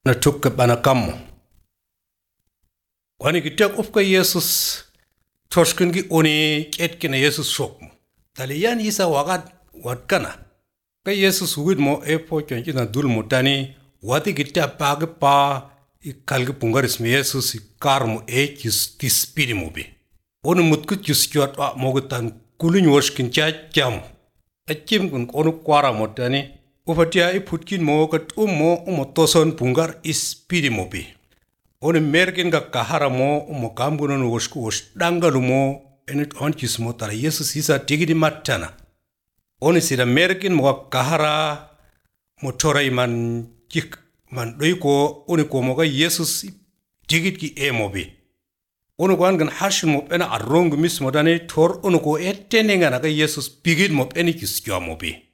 na tukka bana kammo wani gitak ufka Jesus toshkin gi oni ketkina Jesus shokmo taliyan isa watkana ka Jesus widmo epo chonchina dulmu tani wati gitta pag pa ikalgi pungarismi Jesus karmo kispirimo be onu mutku chuskot mogutan kulun woshkin chacham achim kun onu kwara motani ufatia iputkin mo kat umo toson pungar ispirimo be onu merkin ga kahara mo kamgunon woshku dangalumo enit onkismo tara Jesus isa tigidi matana onu sira merkin mo kahara motora iman kik man doiko onu ko mo ga Jesus tigid ki emobe onu ko angan hashin mo ena arrong mismo dane tor onu ko etenenga na ga Jesus pigid mo eni kiskyo mo be